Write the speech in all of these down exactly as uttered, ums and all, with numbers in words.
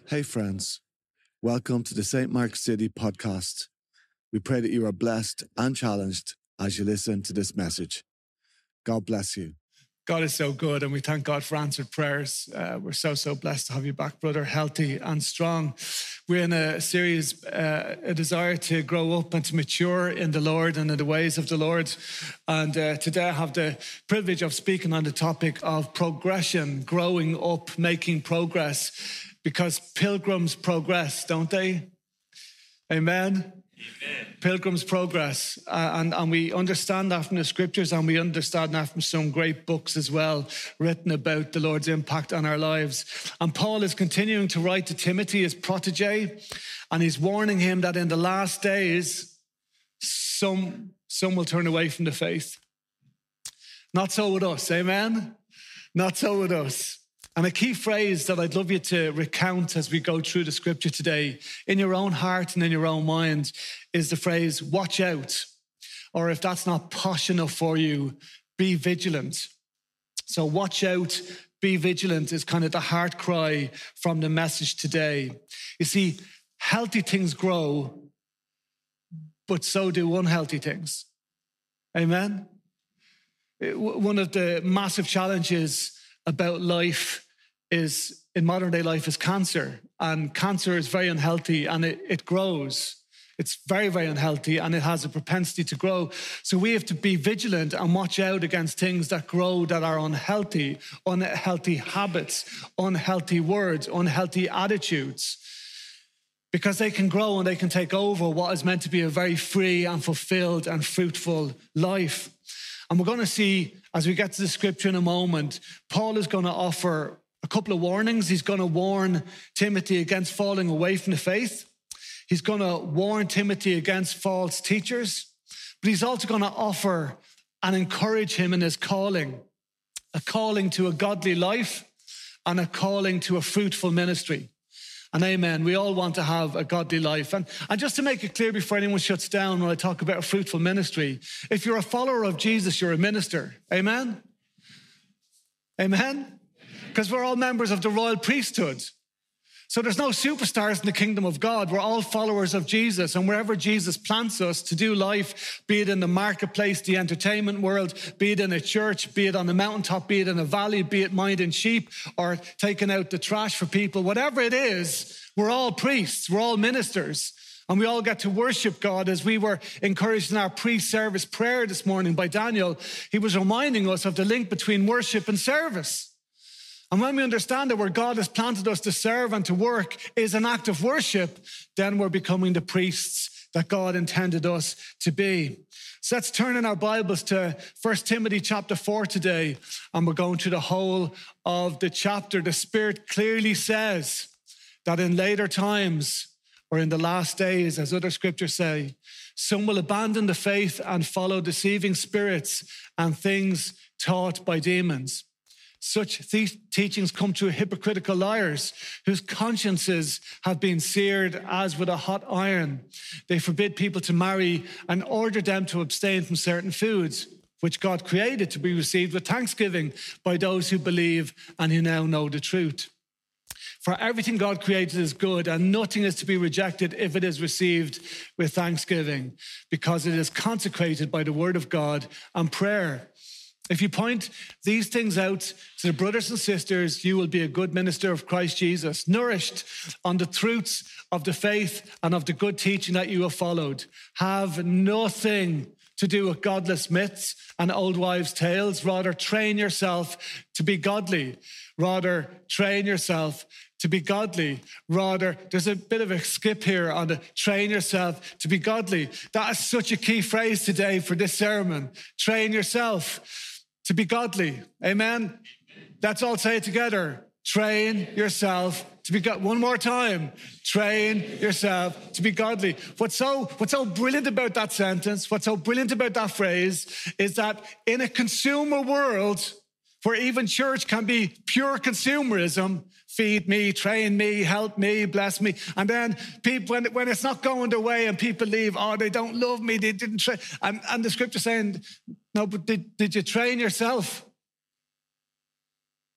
Hey friends, welcome to the Saint Mark City podcast. We pray that you are blessed and challenged as you listen to this message. God bless you. God is so good, and we thank God for answered prayers. Uh, we're so, so blessed to have you back, brother, healthy and strong. We're in a series, uh, a desire to grow up and to mature in the Lord and in the ways of the Lord. And uh, today I have the privilege of speaking on the topic of progression, growing up, making progress, because pilgrims progress, don't they? Amen. Amen. Pilgrim's progress, uh, and, and we understand that from the scriptures, and we understand that from some great books as well, written about the Lord's impact on our lives. And Paul is continuing to write to Timothy, his protege, and he's warning him that in the last days, some, some will turn away from the faith. Not so with us, amen? Not so with us. And a key phrase that I'd love you to recount as we go through the scripture today, in your own heart and in your own mind, is the phrase, watch out. Or if that's not posh enough for you, be vigilant. So watch out, be vigilant is kind of the heart cry from the message today. You see, healthy things grow, but so do unhealthy things. Amen? One of the massive challenges about life is, in modern day life, is cancer. And cancer is very unhealthy, and it, it grows. It's very, very unhealthy, and it has a propensity to grow. So we have to be vigilant and watch out against things that grow that are unhealthy, unhealthy habits, unhealthy words, unhealthy attitudes, because they can grow and they can take over what is meant to be a very free and fulfilled and fruitful life. And we're going to see, as we get to the scripture in a moment, Paul is going to offer a couple of warnings. He's going to warn Timothy against falling away from the faith. He's going to warn Timothy against false teachers. But he's also going to offer and encourage him in his calling, a calling to a godly life and a calling to a fruitful ministry. And amen, we all want to have a godly life. And, and just to make it clear before anyone shuts down when I talk about a fruitful ministry, if you're a follower of Jesus, you're a minister. Amen? Amen? Because we're all members of the royal priesthood. So there's no superstars in the kingdom of God. We're all followers of Jesus. And wherever Jesus plants us to do life, be it in the marketplace, the entertainment world, be it in a church, be it on the mountaintop, be it in a valley, be it minding sheep or taking out the trash for people, whatever it is, we're all priests, we're all ministers. And we all get to worship God. As we were encouraged in our pre-service prayer this morning by Daniel, he was reminding us of the link between worship and service. And when we understand that where God has planted us to serve and to work is an act of worship, then we're becoming the priests that God intended us to be. So let's turn in our Bibles to First Timothy chapter four today, and we're going through the whole of the chapter. The Spirit clearly says that in later times, or in the last days, as other scriptures say, some will abandon the faith and follow deceiving spirits and things taught by demons. Such th- teachings come through hypocritical liars whose consciences have been seared as with a hot iron. They forbid people to marry and order them to abstain from certain foods, which God created to be received with thanksgiving by those who believe and who now know the truth. For everything God created is good, and nothing is to be rejected if it is received with thanksgiving, because it is consecrated by the word of God and prayer. If you point these things out to the brothers and sisters, you will be a good minister of Christ Jesus, nourished on the truths of the faith and of the good teaching that you have followed. Have nothing to do with godless myths and old wives' tales. Rather, train yourself to be godly. Rather, train yourself to be godly. Rather, there's a bit of a skip here on the train yourself to be godly. That is such a key phrase today for this sermon. Train yourself to be godly. Amen? Let's all say it together. Train yourself to be godly. One more time. Train yourself to be godly. What's so, what's so brilliant about that sentence, what's so brilliant about that phrase is that in a consumer world where even church can be pure consumerism, feed me, train me, help me, bless me. And then people, when, when it's not going their way and people leave, oh, they don't love me, they didn't train. And, and the scripture saying, no, but did, did you train yourself?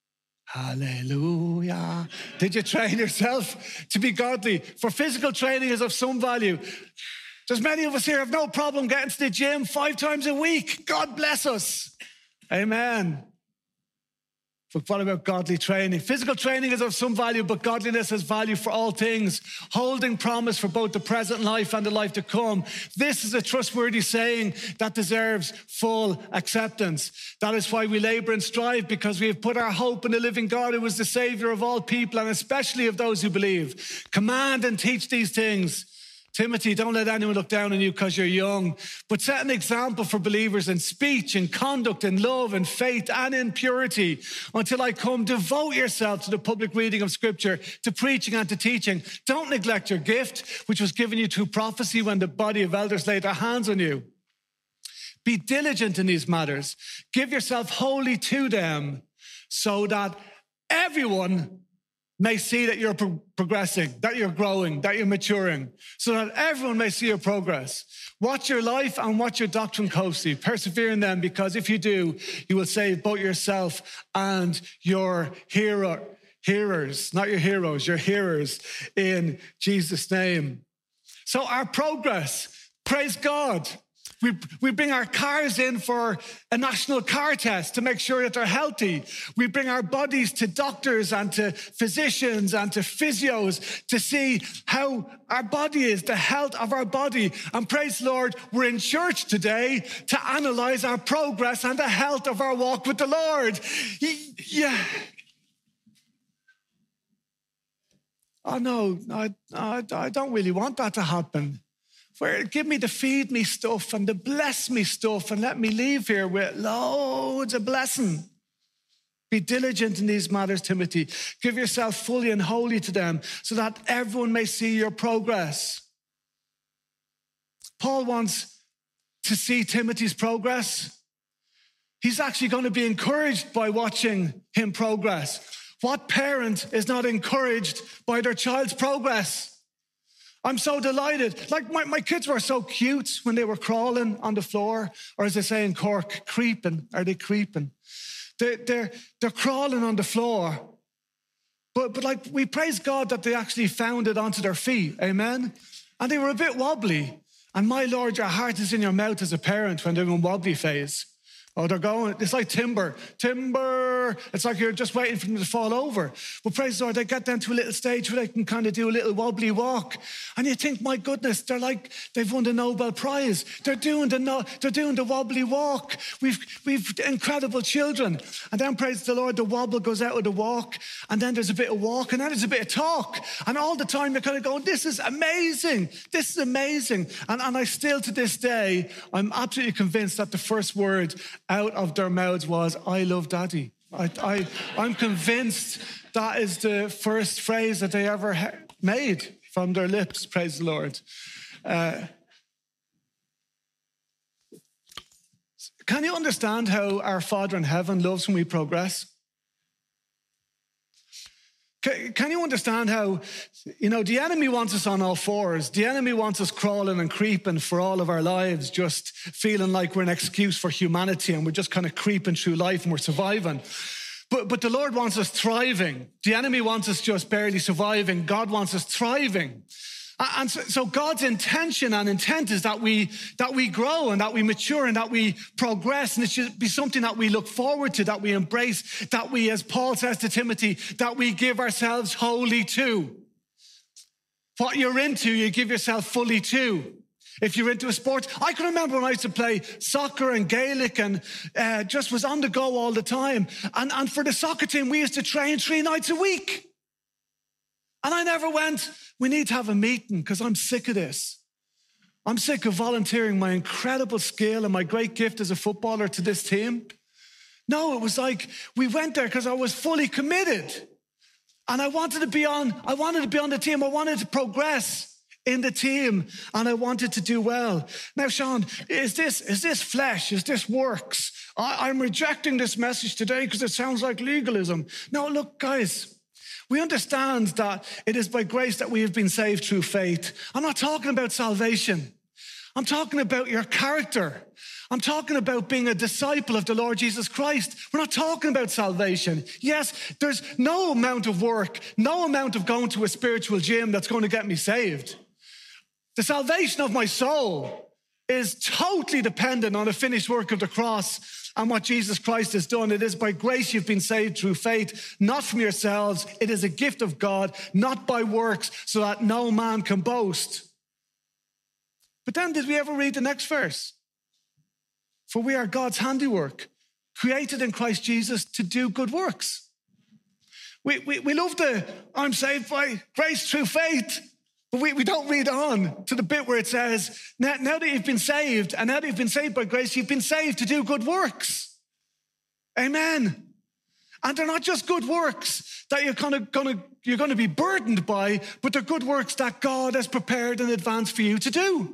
Hallelujah. Did you train yourself to be godly? For physical training is of some value. There's many of us here who have no problem getting to the gym five times a week. God bless us. Amen. But what about godly training? Physical training is of some value, but godliness has value for all things, holding promise for both the present life and the life to come. This is a trustworthy saying that deserves full acceptance. That is why we labor and strive, because we have put our hope in the living God, who is the Savior of all people, and especially of those who believe. Command and teach these things. Timothy, don't let anyone look down on you because you're young, but set an example for believers in speech, in conduct, in love, in faith, and in purity. Until I come, devote yourself to the public reading of Scripture, to preaching and to teaching. Don't neglect your gift, which was given you through prophecy when the body of elders laid their hands on you. Be diligent in these matters. Give yourself wholly to them, so that everyone may see that you're pro- progressing, that you're growing, that you're maturing, so that everyone may see your progress. Watch your life and watch your doctrine closely. Persevere in them, because if you do, you will save both yourself and your hero, hearers, not your heroes, your hearers, in Jesus' name. So our progress, praise God. We, we bring our cars in for a national car test to make sure that they're healthy. We bring our bodies to doctors and to physicians and to physios to see how our body is, the health of our body. And praise the Lord, we're in church today to analyze our progress and the health of our walk with the Lord. Yeah. Oh, no, I, I, I don't really want that to happen. Where give me the feed me stuff and the bless me stuff and let me leave here with loads of blessing. Be diligent in these matters, Timothy. Give yourself fully and wholly to them, so that everyone may see your progress. Paul wants to see Timothy's progress. He's actually going to be encouraged by watching him progress. What parent is not encouraged by their child's progress? I'm so delighted. Like my, my kids were so cute when they were crawling on the floor, or as they say in Cork, creeping. Are they creeping? They're, they're, they're crawling on the floor. But, but like we praise God that they actually found it onto their feet. Amen? And they were a bit wobbly. And my Lord, your heart is in your mouth as a parent when they're in wobbly phase. Oh, they're going, it's like timber, timber. It's like you're just waiting for them to fall over. But praise the Lord, they get down to a little stage where they can kind of do a little wobbly walk. And you think, my goodness, they're like, they've won the Nobel Prize. They're doing the, no, they're doing the wobbly walk. We've, we've incredible children. And then praise the Lord, the wobble goes out of the walk. And then there's a bit of walk, and then there's a bit of talk. And all the time you're kind of going, this is amazing. This is amazing. And, and I still, to this day, I'm absolutely convinced that the first word out of their mouths was, I love Daddy. I, I, I'm convinced that is the first phrase that they ever ha- made from their lips, praise the Lord. Uh, can you understand how our Father in heaven loves when we progress? Can you understand how, you know, the enemy wants us on all fours. The enemy wants us crawling and creeping for all of our lives, just feeling like we're an excuse for humanity and we're just kind of creeping through life and we're surviving. But, but the Lord wants us thriving. The enemy wants us just barely surviving. God wants us thriving. And so, so God's intention and intent is that we that we grow and that we mature and that we progress. And it should be something that we look forward to, that we embrace, that we, as Paul says to Timothy, that we give ourselves wholly to. What you're into, you give yourself fully to. If you're into a sport, I can remember when I used to play soccer and Gaelic and uh, just was on the go all the time. And, and for the soccer team, we used to train three nights a week. And I never went, we need to have a meeting because I'm sick of this. I'm sick of volunteering my incredible skill and my great gift as a footballer to this team. No, it was like we went there because I was fully committed. And I wanted to be on, I wanted to be on the team. I wanted to progress in the team and I wanted to do well. Now, Sean, is this, is this flesh? Is this works? I, I'm rejecting this message today because it sounds like legalism. No, look, guys. We understand that it is by grace that we have been saved through faith. I'm not talking about salvation. I'm talking about your character. I'm talking about being a disciple of the Lord Jesus Christ. We're not talking about salvation. Yes, there's no amount of work, no amount of going to a spiritual gym that's going to get me saved. The salvation of my soul is totally dependent on the finished work of the cross and what Jesus Christ has done. It is by grace you've been saved through faith, not from yourselves. It is a gift of God, not by works, so that no man can boast. But then did we ever read the next verse? For we are God's handiwork, created in Christ Jesus to do good works. We, we, we love the, I'm saved by grace through faith. But we, we don't read on to the bit where it says, now, now that you've been saved, and now that you've been saved by grace, you've been saved to do good works. Amen. And they're not just good works that you're kind of gonna, you're going to be burdened by, but they're good works that God has prepared in advance for you to do.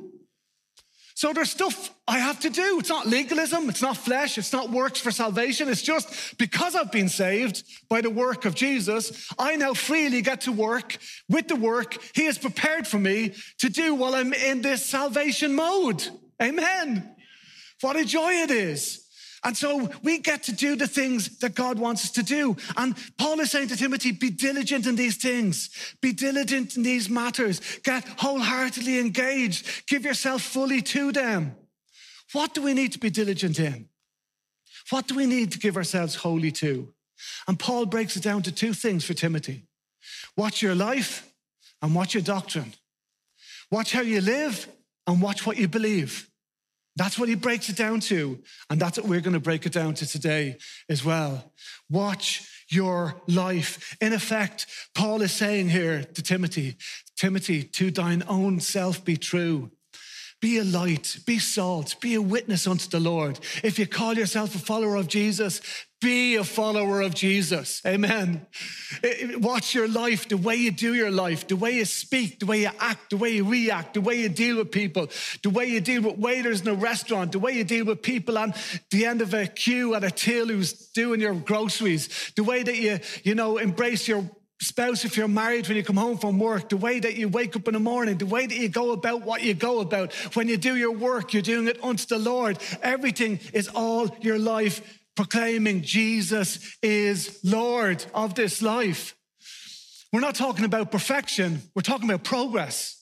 So there's stuff I have to do. It's not legalism. It's not flesh. It's not works for salvation. It's just because I've been saved by the work of Jesus, I now freely get to work with the work he has prepared for me to do while I'm in this salvation mode. Amen. What a joy it is. And so we get to do the things that God wants us to do. And Paul is saying to Timothy, be diligent in these things. Be diligent in these matters. Get wholeheartedly engaged. Give yourself fully to them. What do we need to be diligent in? What do we need to give ourselves wholly to? And Paul breaks it down to two things for Timothy. Watch your life and watch your doctrine. Watch how you live and watch what you believe. That's what he breaks it down to. And that's what we're going to break it down to today as well. Watch your life. In effect, Paul is saying here to Timothy, Timothy, to thine own self be true. Be a light, be salt, be a witness unto the Lord. If you call yourself a follower of Jesus, be a follower of Jesus. Amen. Watch your life, the way you do your life, the way you speak, the way you act, the way you react, the way you deal with people, the way you deal with waiters in a restaurant, the way you deal with people on the end of a queue at a till who's doing your groceries, the way that you, you know, embrace your spouse if you're married when you come home from work, the way that you wake up in the morning, the way that you go about what you go about. When you do your work, you're doing it unto the Lord. Everything is all your life proclaiming Jesus is Lord of this life. We're not talking about perfection. We're talking about progress.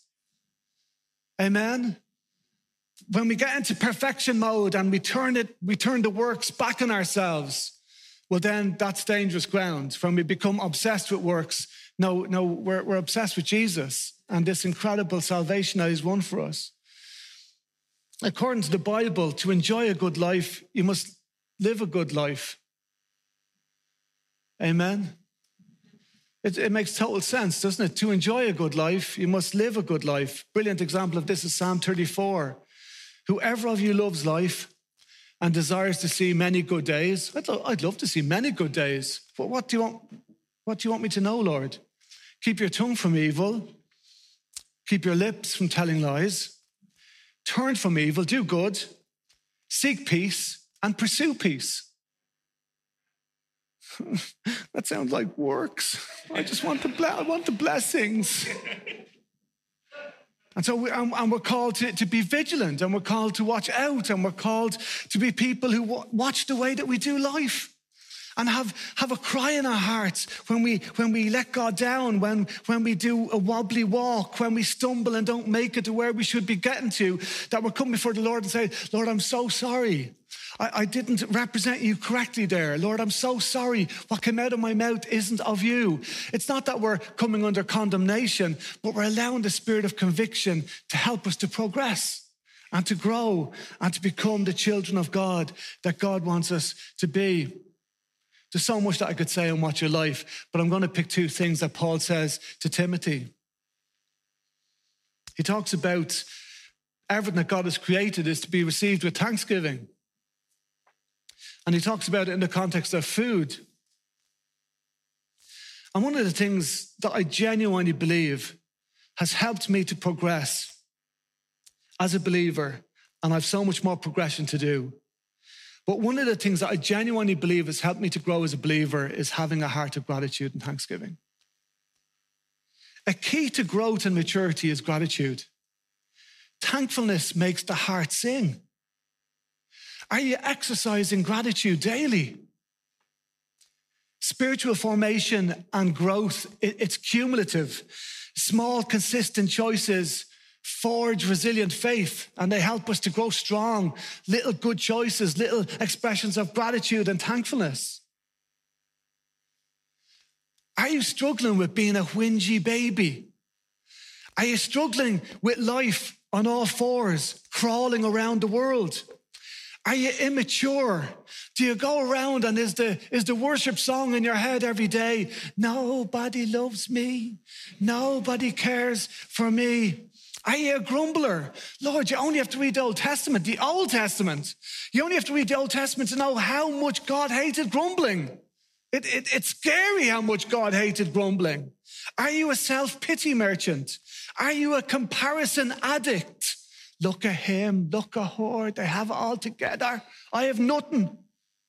Amen. When we get into perfection mode and we turn it, we turn the works back on ourselves, well, then that's dangerous ground. When we become obsessed with works, no, no, we're, we're obsessed with Jesus and this incredible salvation that he's won for us. According to the Bible, to enjoy a good life, you must live a good life. Amen. It, it makes total sense, doesn't it? To enjoy a good life, you must live a good life. Brilliant example of this is Psalm thirty-four. Whoever of you loves life and desires to see many good days. I'd, lo- I'd love to see many good days. But what do you want? What do you want me to know, Lord? Keep your tongue from evil. Keep your lips from telling lies. Turn from evil, do good. Seek peace and pursue peace. That sounds like works. I just want the, ble- I want the blessings. And so we, and, and we're called to, to be vigilant, and we're called to watch out, and we're called to be people who w- watch the way that we do life and have, have a cry in our hearts when we when we let God down, when, when we do a wobbly walk, when we stumble and don't make it to where we should be getting to, that we're coming before the Lord and say, Lord, I'm so sorry. I, I didn't represent you correctly there. Lord, I'm so sorry. What came out of my mouth isn't of you. It's not that we're coming under condemnation, but we're allowing the spirit of conviction to help us to progress and to grow and to become the children of God that God wants us to be. There's so much that I could say on Watch Your Life, but I'm going to pick two things that Paul says to Timothy. He talks about everything that God has created is to be received with thanksgiving. And he talks about it in the context of food. And one of the things that I genuinely believe has helped me to progress as a believer, and I have so much more progression to do. But one of the things that I genuinely believe has helped me to grow as a believer is having a heart of gratitude and thanksgiving. A key to growth and maturity is gratitude. thankfulness makes the heart sing. Are you exercising gratitude daily? Spiritual formation and growth, it's cumulative. Small, consistent choices forge resilient faith, and they help us to grow strong. Little good choices, little expressions of gratitude and thankfulness. Are you struggling with being a whingy baby? Are you struggling with life on all fours, crawling around the world? Are you immature? Do you go around and is the, is the worship song in your head every day? Nobody loves me. Nobody cares for me. Are you a grumbler? Lord, you only have to read the Old Testament, the Old Testament. You only have to read the Old Testament to know how much God hated grumbling. It, it, it's scary how much God hated grumbling. Are you a self-pity merchant? Are you a comparison addict? Look at him, look at her, they have it all together. I have nothing.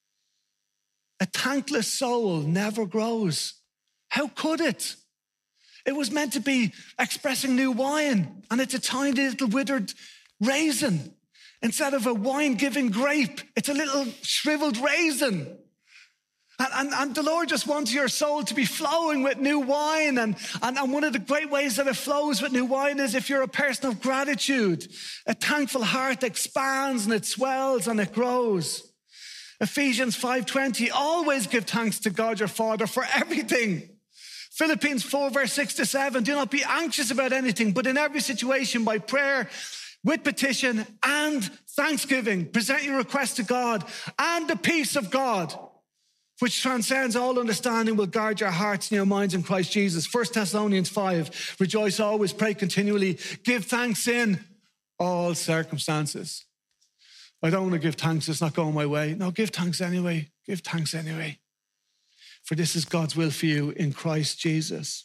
A thankless soul never grows. How could it? It was meant to be expressing new wine, and it's a tiny little withered raisin. Instead of a wine-giving grape, it's a little shriveled raisin. And, and, and the Lord just wants your soul to be flowing with new wine. And, and, and one of the great ways that it flows with new wine is if you're a person of gratitude. A thankful heart expands and it swells and it grows. Ephesians five twenty, always give thanks to God your Father for everything. Philippians four verse six to seven, do not be anxious about anything, but in every situation by prayer, with petition and thanksgiving, present your request to God, and the peace of God, which transcends all understanding, will guard your hearts and your minds in Christ Jesus. First Thessalonians five, rejoice always, pray continually, give thanks in all circumstances. I don't want to give thanks, it's not going my way. No, give thanks anyway, give thanks anyway. For this is God's will for you in Christ Jesus.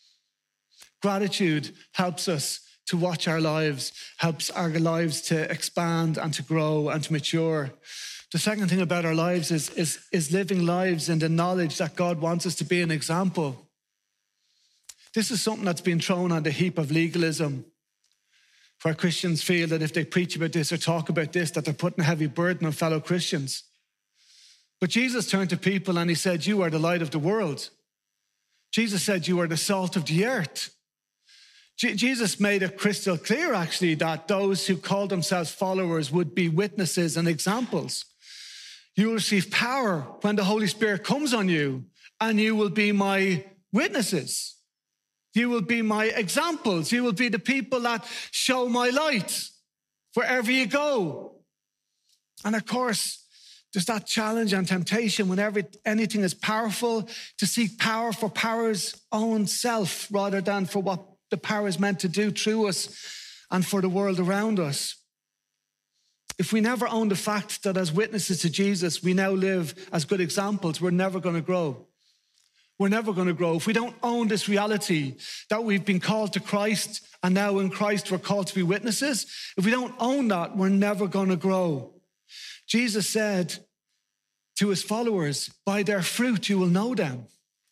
Gratitude helps us to watch our lives, helps our lives to expand and to grow and to mature. The second thing about our lives is, is, is living lives in the knowledge that God wants us to be an example. This is something that's been thrown on the heap of legalism, where Christians feel that if they preach about this or talk about this, that they're putting a heavy burden on fellow Christians. But Jesus turned to people and he said, you are the light of the world. Jesus said, you are the salt of the earth. Je- Jesus made it crystal clear, actually, that those who call themselves followers would be witnesses and examples. You will receive power when the Holy Spirit comes on you, and you will be my witnesses. You will be my examples. You will be the people that show my light wherever you go. And of course, there's that challenge and temptation whenever anything is powerful to seek power for power's own self rather than for what the power is meant to do through us and for the world around us. If we never own the fact that as witnesses to Jesus, we now live as good examples, we're never going to grow. We're never going to grow. If we don't own this reality that we've been called to Christ and now in Christ we're called to be witnesses, if we don't own that, we're never going to grow. Jesus said to his followers, by their fruit you will know them.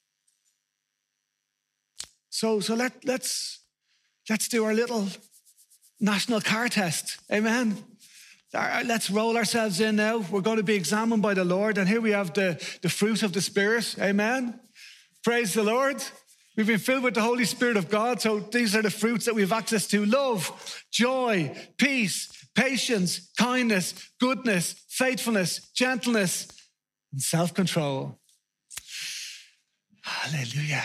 So, so let, let's, let's do our little national car test. Amen. Let's roll ourselves in now. We're going to be examined by the Lord. And here we have the, the fruit of the Spirit. Amen. Praise the Lord. We've been filled with the Holy Spirit of God. So these are the fruits that we have access to. Love, joy, peace, patience, kindness, goodness, faithfulness, gentleness, and self-control. Hallelujah.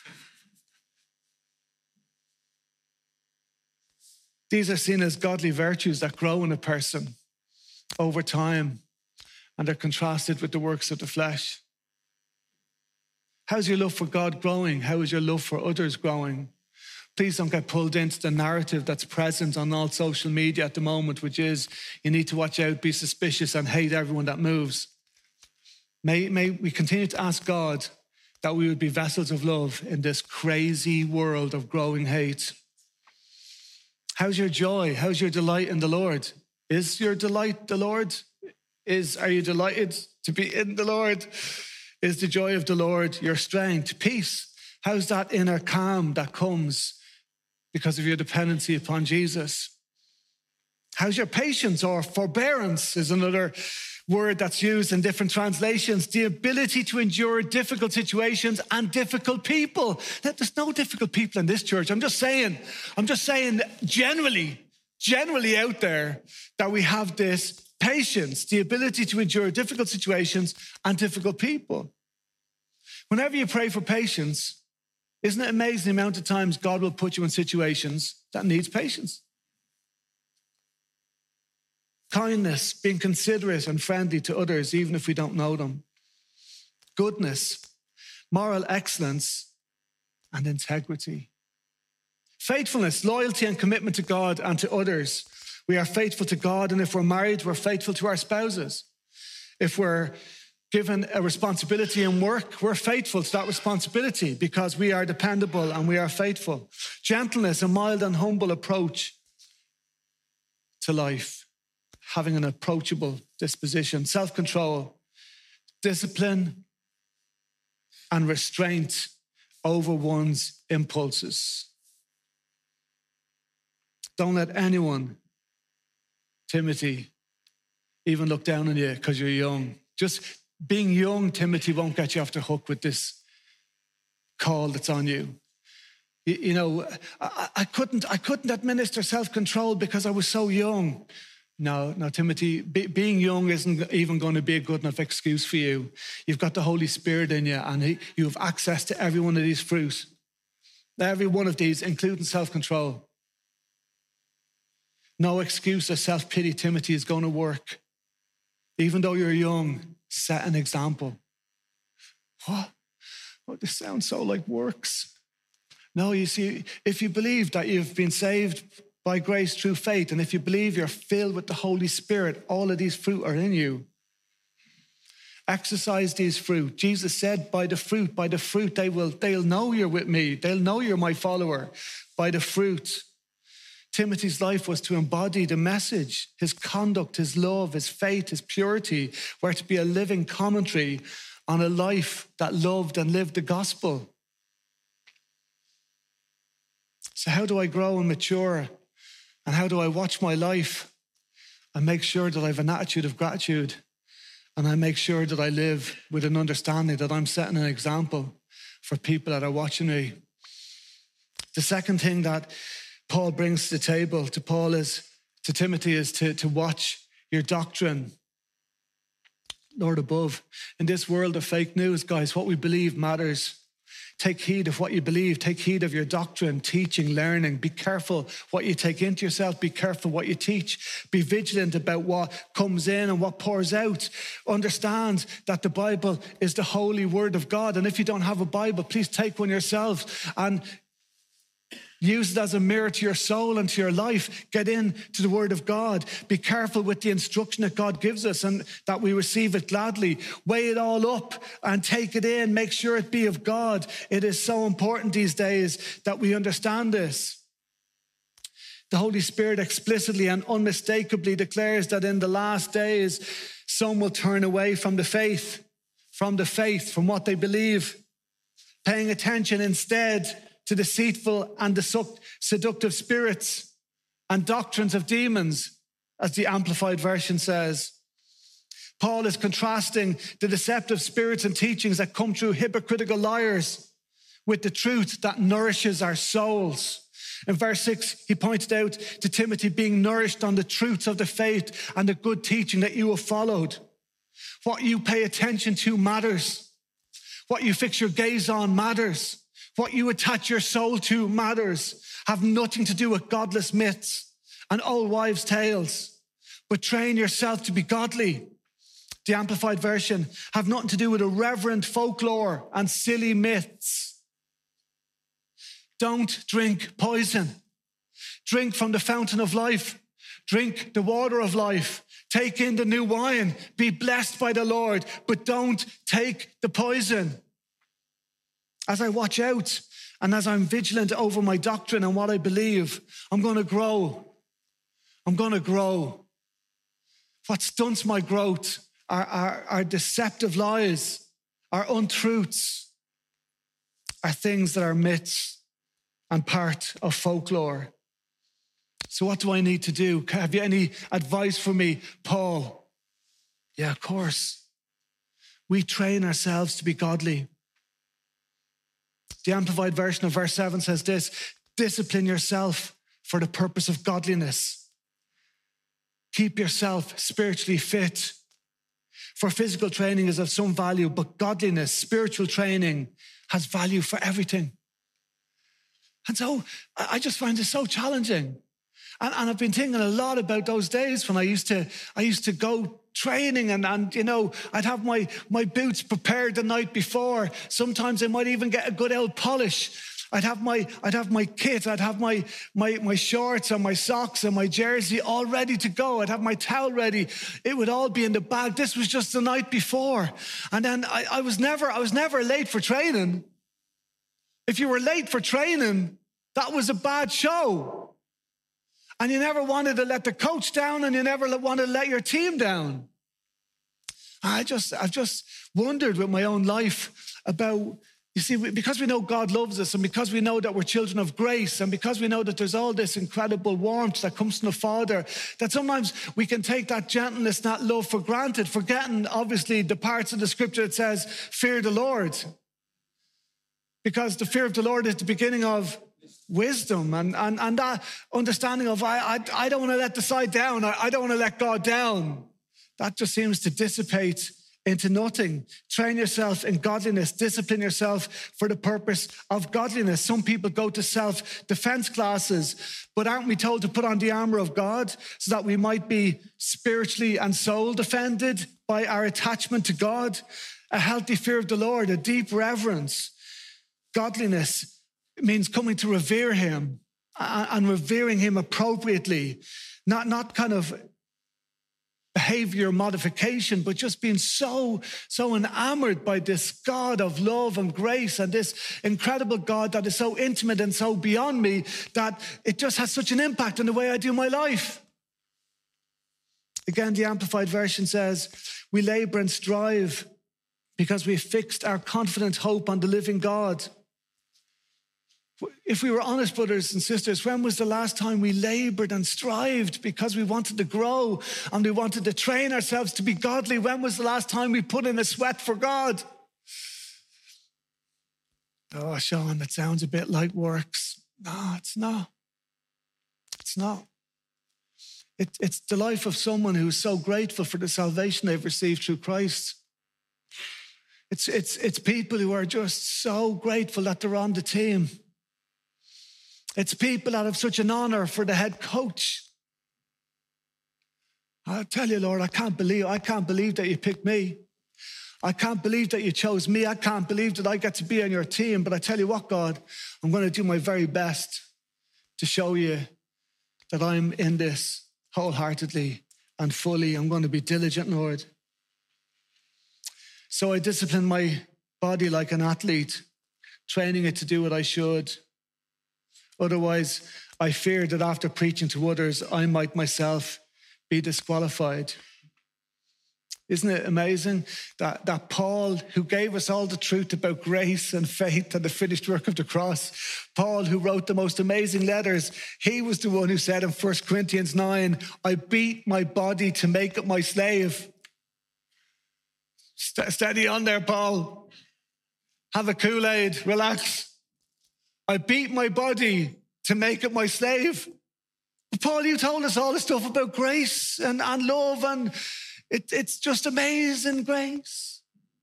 These are seen as godly virtues that grow in a person over time, and they're contrasted with the works of the flesh. How's your love for God growing? How is your love for others growing? Please don't get pulled into the narrative that's present on all social media at the moment, which is you need to watch out, be suspicious, and hate everyone that moves. May, may we continue to ask God that we would be vessels of love in this crazy world of growing hate. How's your joy? How's your delight in the Lord? Is your delight the Lord? Is, are you delighted to be in the Lord? Is the joy of the Lord your strength? Peace. How's that inner calm that comes because of your dependency upon Jesus? How's your patience? Or forbearance is another word that's used in different translations. The ability to endure difficult situations and difficult people. There's no difficult people in this church. I'm just saying, I'm just saying generally, generally out there that we have this patience, the ability to endure difficult situations and difficult people. Whenever you pray for patience, isn't it amazing the amount of times God will put you in situations that needs patience? Kindness, being considerate and friendly to others, even if we don't know them. Goodness, moral excellence, and integrity. Faithfulness, loyalty and commitment to God and to others. We are faithful to God, and if we're married, we're faithful to our spouses. If we're given a responsibility in work, we're faithful to that responsibility because we are dependable and we are faithful. Gentleness, a mild and humble approach to life. Having an approachable disposition, self-control, discipline, and restraint over one's impulses. Don't let anyone, Timothy, even look down on you because you're young. Just being young, Timothy, won't get you off the hook with this call that's on you. You, you know, I, I couldn't, I couldn't administer self-control because I was so young. No, no, Timothy, be, being young isn't even going to be a good enough excuse for you. You've got the Holy Spirit in you and he, you have access to every one of these fruits. Every one of these, including self-control. No excuse of self-pity, Timothy, is going to work. Even though you're young, set an example. What? Oh, this sounds so like works. No, you see, if you believe that you've been saved by grace through faith, and if you believe you're filled with the Holy Spirit, all of these fruit are in you. Exercise these fruit. Jesus said, by the fruit, by the fruit, they will, they'll know you're with me. They'll know you're my follower. By the fruit. Timothy's life was to embody the message. His conduct, his love, his faith, his purity were to be a living commentary on a life that loved and lived the gospel. So how do I grow and mature? And how do I watch my life and make sure that I have an attitude of gratitude? And I make sure that I live with an understanding that I'm setting an example for people that are watching me. The second thing that Paul brings to the table to Paul is, to Timothy, is to, to watch your doctrine. Lord above, in this world of fake news, guys, what we believe matters. Take heed of what you believe. Take heed of your doctrine, teaching, learning. Be careful what you take into yourself. Be careful what you teach. Be vigilant about what comes in and what pours out. Understand that the Bible is the holy word of God. And if you don't have a Bible, please take one yourself and use it as a mirror to your soul and to your life. Get into the word of God. Be careful with the instruction that God gives us and that we receive it gladly. Weigh it all up and take it in. Make sure it be of God. It is so important these days that we understand this. The Holy Spirit explicitly and unmistakably declares that in the last days, some will turn away from the faith, from the faith, from what they believe, paying attention instead to deceitful and seductive spirits and doctrines of demons, as the Amplified Version says. Paul is contrasting the deceptive spirits and teachings that come through hypocritical liars with the truth that nourishes our souls. In verse six, he pointed out to Timothy being nourished on the truths of the faith and the good teaching that you have followed. What you pay attention to matters. What you fix your gaze on matters. What you attach your soul to matters. Have nothing to do with godless myths and old wives' tales, but train yourself to be godly. The Amplified Version, have nothing to do with irreverent folklore and silly myths. Don't drink poison. Drink from the fountain of life. Drink the water of life. Take in the new wine. Be blessed by the Lord, but don't take the poison. As I watch out and as I'm vigilant over my doctrine and what I believe, I'm going to grow. I'm going to grow. What stunts my growth are, are, are deceptive lies, are untruths, are things that are myths and part of folklore. So what do I need to do? Have you any advice for me, Paul? Yeah, of course. We train ourselves to be godly. The Amplified version of verse seven says this: discipline yourself for the purpose of godliness. Keep yourself spiritually fit. For physical training is of some value, but godliness, spiritual training, has value for everything. And so I just find this so challenging. And, and I've been thinking a lot about those days when I used to, I used to go training and, and you know, I'd have my, my boots prepared the night before. Sometimes I might even get a good old polish. I'd have my, I'd have my kit, I'd have my, my, my shorts and my socks and my jersey all ready to go. I'd have my towel ready. It would all be in the bag. This was just the night before. And then I, I was never, I was never late for training. If you were late for training, that was a bad show. And you never wanted to let the coach down, and you never wanted to let your team down. I just, I've just wondered with my own life about, you see, because we know God loves us, and because we know that we're children of grace, and because we know that there's all this incredible warmth that comes from the Father, that sometimes we can take that gentleness, that love for granted, forgetting obviously the parts of the scripture that says, fear the Lord. Because the fear of the Lord is the beginning of wisdom, and, and, and that understanding of, I, I, I don't want to let the side down, I, I don't want to let God down. That just seems to dissipate into nothing. Train yourself in godliness. Discipline yourself for the purpose of godliness. Some people go to self-defense classes, but aren't we told to put on the armor of God so that we might be spiritually and soul defended by our attachment to God? A healthy fear of the Lord, a deep reverence. Godliness means coming to revere him and revering him appropriately, not, not kind of behavior modification, but just being so, so enamored by this God of love and grace and this incredible God that is so intimate and so beyond me that it just has such an impact on the way I do my life. Again, the Amplified version says, we labor and strive because we've fixed our confident hope on the living God. If we were honest, brothers and sisters, when was the last time we labored and strived because we wanted to grow and we wanted to train ourselves to be godly? When was the last time we put in a sweat for God? Oh, Sean, that sounds a bit like works. No, it's not. It's not. It, it's the life of someone who's so grateful for the salvation they've received through Christ. It's, it's, it's people who are just so grateful that they're on the team. It's people that have such an honor for the head coach. I tell you, Lord, I can't believe, I can't believe that you picked me. I can't believe that you chose me. I can't believe that I get to be on your team. But I tell you what, God, I'm going to do my very best to show you that I'm in this wholeheartedly and fully. I'm going to be diligent, Lord. So I discipline my body like an athlete, training it to do what I should. Otherwise, I fear that after preaching to others, I might myself be disqualified. Isn't it amazing that, that Paul, who gave us all the truth about grace and faith and the finished work of the cross, Paul, who wrote the most amazing letters, he was the one who said in First Corinthians nine, I beat my body to make it my slave. St- steady on there, Paul. Have a Kool-Aid, relax. I beat my body to make it my slave. But Paul, you told us all this stuff about grace and, and love, and it, it's just amazing grace.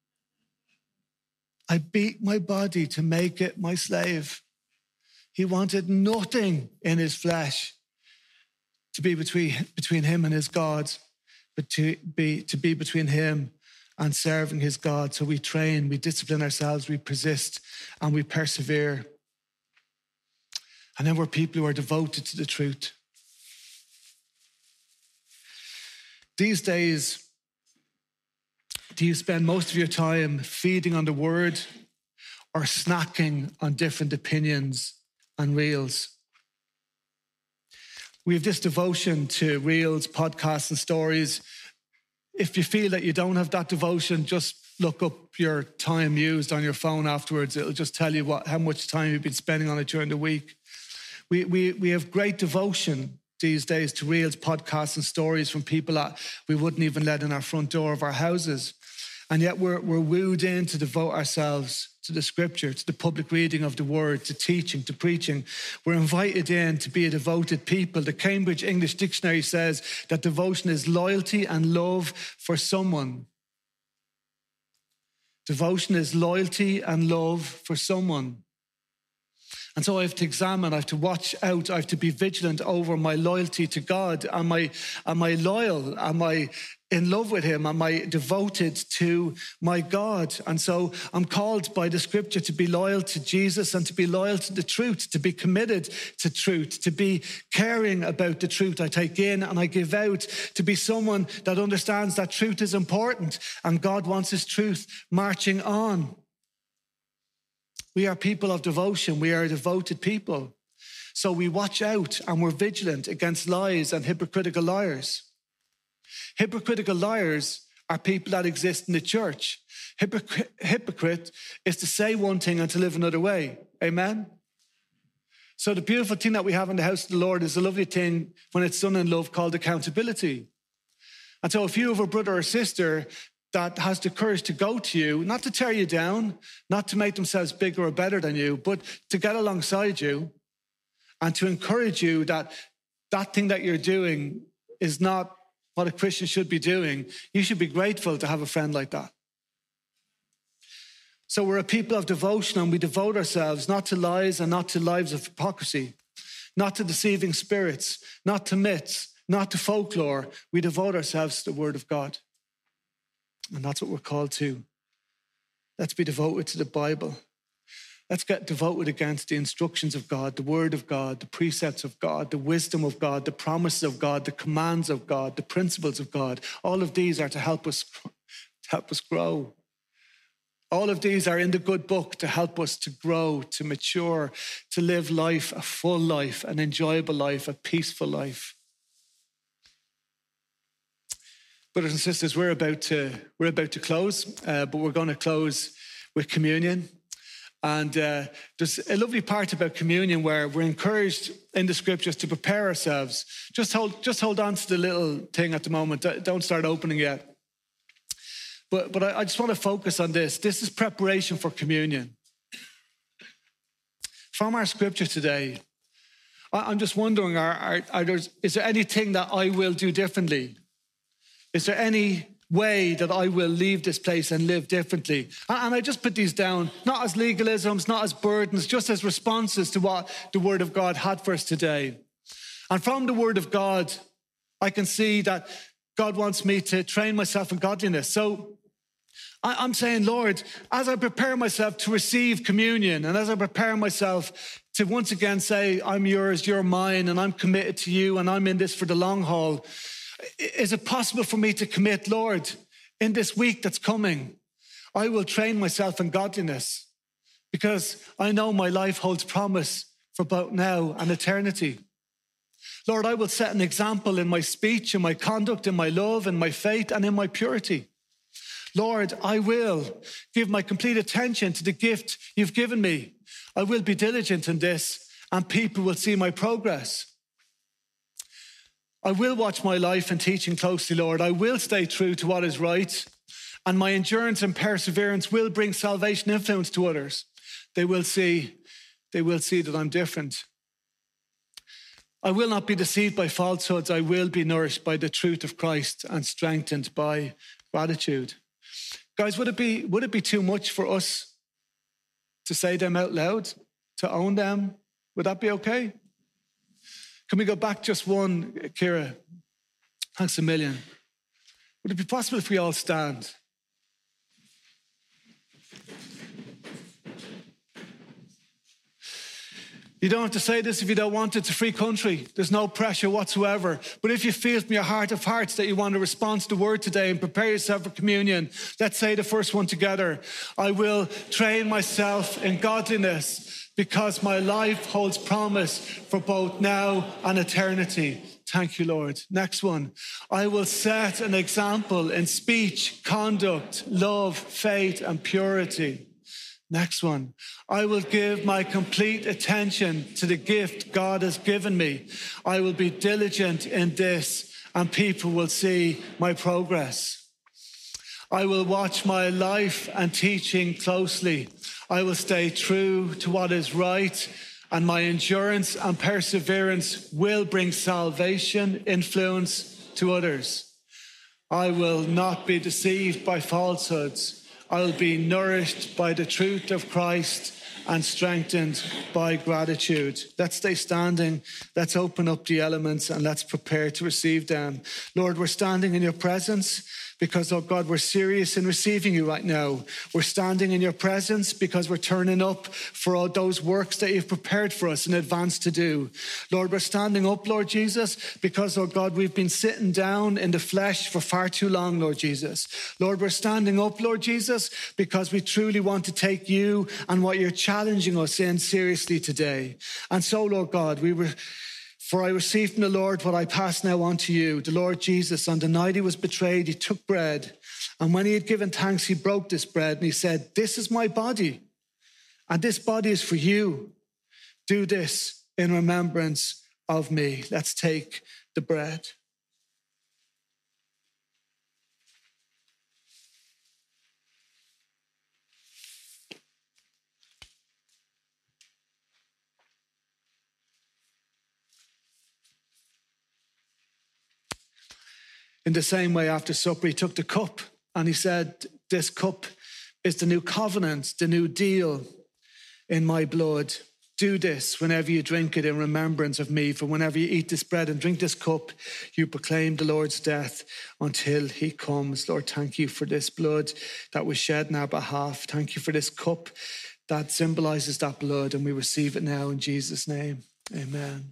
I beat my body to make it my slave. He wanted nothing in his flesh to be between, between him and his God, but to be, to be between him and serving his God. So we train, we discipline ourselves, we persist, and we persevere. And then we're people who are devoted to the truth. These days, do you spend most of your time feeding on the word or snacking on different opinions and reels? We have this devotion to reels, podcasts, and stories. If you feel that you don't have that devotion, just look up your time used on your phone afterwards. It'll just tell you what, how much time you've been spending on it during the week. We, we, we have great devotion these days to reels, podcasts, and stories from people that we wouldn't even let in our front door of our houses. And yet we're, we're wooed in to devote ourselves to the scripture, to the public reading of the word, to teaching, to preaching. We're invited in to be a devoted people. The Cambridge English Dictionary says that devotion is loyalty and love for someone. Devotion is loyalty and love for someone. And so I have to examine, I have to watch out, I have to be vigilant over my loyalty to God. Am I, am I loyal? Am I in love with him? Am I devoted to my God? And so I'm called by the scripture to be loyal to Jesus and to be loyal to the truth, to be committed to truth, to be caring about the truth I take in and I give out, to be someone that understands that truth is important and God wants his truth marching on. We are people of devotion. We are a devoted people. So we watch out and we're vigilant against lies and hypocritical liars. Hypocritical liars are people that exist in the church. Hypocrite, hypocrite is to say one thing and to live another way. Amen? So the beautiful thing that we have in the house of the Lord is a lovely thing when it's done in love called accountability. And so if you have a brother or sister that has the courage to go to you, not to tear you down, not to make themselves bigger or better than you, but to get alongside you and to encourage you that that thing that you're doing is not what a Christian should be doing, you should be grateful to have a friend like that. So we're a people of devotion and we devote ourselves not to lies and not to lives of hypocrisy, not to deceiving spirits, not to myths, not to folklore. We devote ourselves to the word of God. And that's what we're called to. Let's be devoted to the Bible. Let's get devoted against the instructions of God, the word of God, the precepts of God, the wisdom of God, the promises of God, the commands of God, the principles of God. All of these are to help us, to help us grow. All of these are in the good book to help us to grow, to mature, to live life, a full life, an enjoyable life, a peaceful life. Brothers and sisters, we're about to we're about to close, uh, but we're going to close with communion. And uh, there's a lovely part about communion where we're encouraged in the scriptures to prepare ourselves. Just hold just hold on to the little thing at the moment. Don't start opening yet. But but I, I just want to focus on this. This is preparation for communion. From our scripture today, I, I'm just wondering: are, are, are there, is there anything that I will do differently? Is there any way that I will leave this place and live differently? And I just put these down, not as legalisms, not as burdens, just as responses to what the word of God had for us today. And from the word of God, I can see that God wants me to train myself in godliness. So I'm saying, Lord, as I prepare myself to receive communion and as I prepare myself to once again say, I'm yours, you're mine, and I'm committed to you and I'm in this for the long haul, is it possible for me to commit, Lord, in this week that's coming, I will train myself in godliness because I know my life holds promise for both now and eternity. Lord, I will set an example in my speech, in my conduct, in my love, in my faith, and in my purity. Lord, I will give my complete attention to the gift you've given me. I will be diligent in this, and people will see my progress. I will watch my life and teaching closely, Lord. I will stay true to what is right, and my endurance and perseverance will bring salvation influence to others. They will see, they will see that I'm different. I will not be deceived by falsehoods. I will be nourished by the truth of Christ and strengthened by gratitude. Guys, would it be, would it be too much for us to say them out loud, to own them? Would that be okay? Can we go back just one, Kira? Thanks a million. Would it be possible if we all stand? You don't have to say this if you don't want it. It's a free country. There's no pressure whatsoever. But if you feel from your heart of hearts that you want to respond to the word today and prepare yourself for communion, let's say the first one together. I will train myself in godliness because my life holds promise for both now and eternity. Thank you, Lord. Next one. I will set an example in speech, conduct, love, faith, and purity. Next one. I will give my complete attention to the gift God has given me. I will be diligent in this, and people will see my progress. I will watch my life and teaching closely. I will stay true to what is right, and my endurance and perseverance will bring salvation, influence to others. I will not be deceived by falsehoods. I will be nourished by the truth of Christ and strengthened by gratitude. Let's stay standing. Let's open up the elements and let's prepare to receive them. Lord, we're standing in your presence because, oh God, we're serious in receiving you right now. We're standing in your presence because we're turning up for all those works that you've prepared for us in advance to do. Lord, we're standing up, Lord Jesus, because, oh God, we've been sitting down in the flesh for far too long, Lord Jesus. Lord, we're standing up, Lord Jesus, because we truly want to take you and what you're challenging us in seriously today. And so, Lord God, we were... For I received from the Lord what I pass now on to you. The Lord Jesus, on the night he was betrayed, he took bread. And when he had given thanks, he broke this bread and he said, this is my body. And this body is for you. Do this in remembrance of me. Let's take the bread. In the same way, after supper, he took the cup and he said, this cup is the new covenant, the new deal in my blood. Do this whenever you drink it in remembrance of me. For whenever you eat this bread and drink this cup, you proclaim the Lord's death until he comes. Lord, thank you for this blood that was shed in our behalf. Thank you for this cup that symbolizes that blood. And we receive it now in Jesus' name. Amen.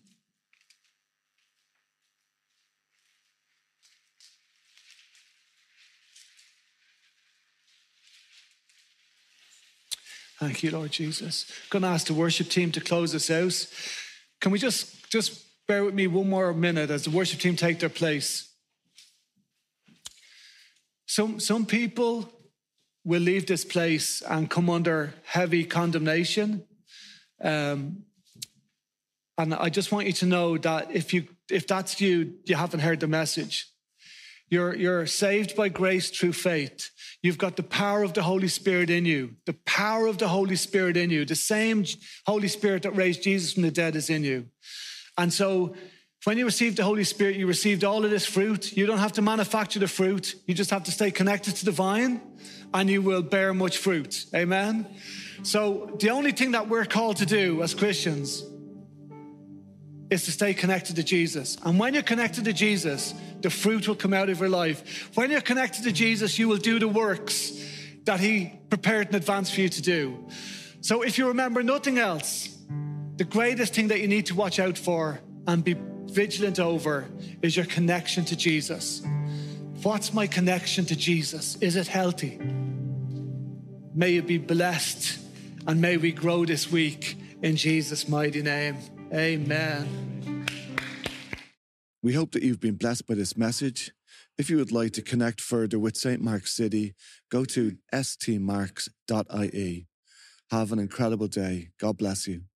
Thank you, Lord Jesus. I'm going to ask the worship team to close us out. Can we just, just bear with me one more minute as the worship team take their place? Some, some people will leave this place and come under heavy condemnation. Um, and I just want you to know that if you, if that's you, you haven't heard the message. You're, you're saved by grace through faith. You've got the power of the Holy Spirit in you. The power of the Holy Spirit in you. The same Holy Spirit that raised Jesus from the dead is in you. And so when you received the Holy Spirit, you received all of this fruit. You don't have to manufacture the fruit. You just have to stay connected to the vine and you will bear much fruit. Amen? So the only thing that we're called to do as Christians is to stay connected to Jesus. And when you're connected to Jesus, the fruit will come out of your life. When you're connected to Jesus, you will do the works that he prepared in advance for you to do. So if you remember nothing else, the greatest thing that you need to watch out for and be vigilant over is your connection to Jesus. What's my connection to Jesus? Is it healthy? May you be blessed and may we grow this week in Jesus' mighty name. Amen. We hope that you've been blessed by this message. If you would like to connect further with Saint Mark's City, go to s t marks dot i e. Have an incredible day. God bless you.